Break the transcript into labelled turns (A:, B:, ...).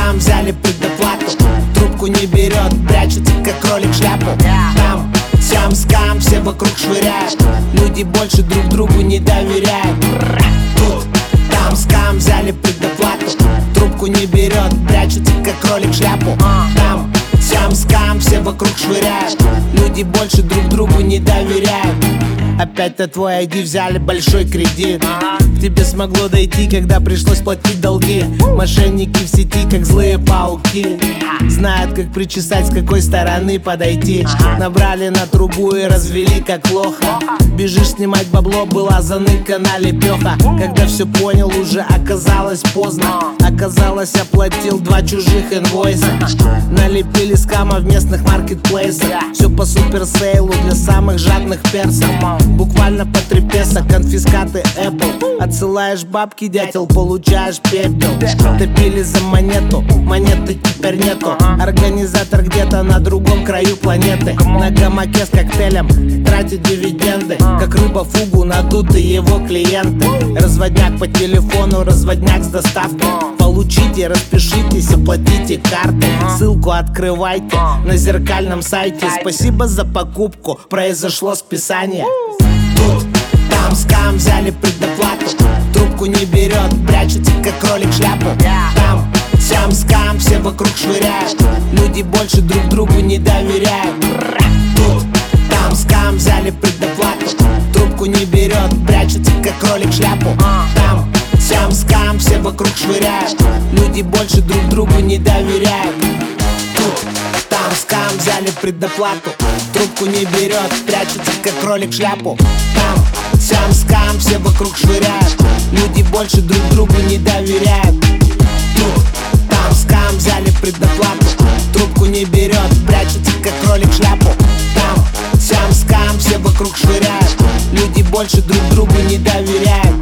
A: скам взяли предоплату. Трубку не берет, прячется как кролик шляпу. Там сям скам, все вокруг швыряют. Люди больше друг другу не доверяют. Тут там скам взяли предоплату. Трубку не берет, прячется как кролик шляпу. Там сям скам, все вокруг швыряют. Люди больше друг другу не доверяют. Опять на твой ID взяли большой кредит. К тебе смогло дойти, когда пришлось платить долги. Мошенники в сети, как злые пауки. Знают, как причесать, с какой стороны подойти. Набрали на трубу и развели, как лоха. Бежишь снимать бабло, была заныкана лепеха. Когда все понял, уже оказалось поздно. Оказалось, оплатил 2 чужих инвойса. Налепили скама в местных маркетплейсах. Все по суперсейлу для самых жадных персов. Буквально по 3 песо, конфискаты Apple. Отсылаешь бабки, дятел, получаешь пепел. Топили за монету, монеты теперь нету. Организатор где-то на другом краю планеты. На гамаке с коктейлем тратит дивиденды. Как рыба фугу надуты его клиенты. Разводняк по телефону, разводняк с доставкой. Получите, распишитесь, оплатите карты. Ссылку открывайте на зеркальном сайте. Спасибо за покупку, произошло списание. Тут там скам взяли предоплату. Трубку не берет, прячется как кролик шляпу. Там сям скам, все вокруг швыряют. Люди больше друг другу не доверяют. Тут там скам взяли предоплату. Трубку не берет, прячется как кролик шляпу. Там сям скам, все вокруг швыряют. Люди больше друг другу не доверяют. Тут там скам взяли предоплату. Трубку не берет, прячется как кролик шляпу. Там сям скам, все вокруг швыряют. Люди больше друг другу не доверяют. Тут там скам взяли предоплату. Трубку не берет, прячется как кролик шляпу. Там сям скам, все вокруг швыряют. Люди больше друг другу не доверяют.